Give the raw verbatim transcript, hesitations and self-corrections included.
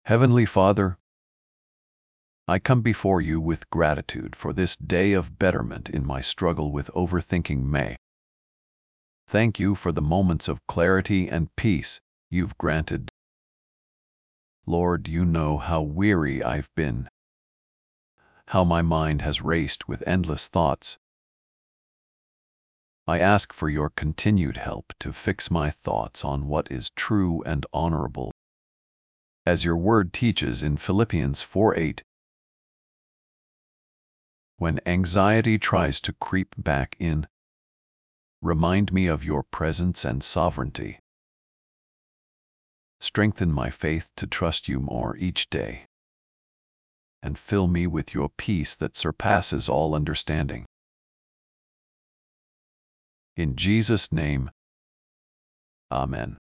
Heavenly Father, I come before you with gratitude for this day of betterment in my struggle with overthinking May. Thank you for the moments of clarity and peace you've granted. Lord, you know how weary I've been, how my mind has raced with endless thoughts. I ask for your continued help to fix my thoughts on what is true and honorable. As your word teaches in Philippians four eight, when anxiety tries to creep back in, remind me of your presence and sovereignty. Strengthen my faith to trust you more each day, and fill me with your peace that surpasses all understanding. In Jesus' name, Amen.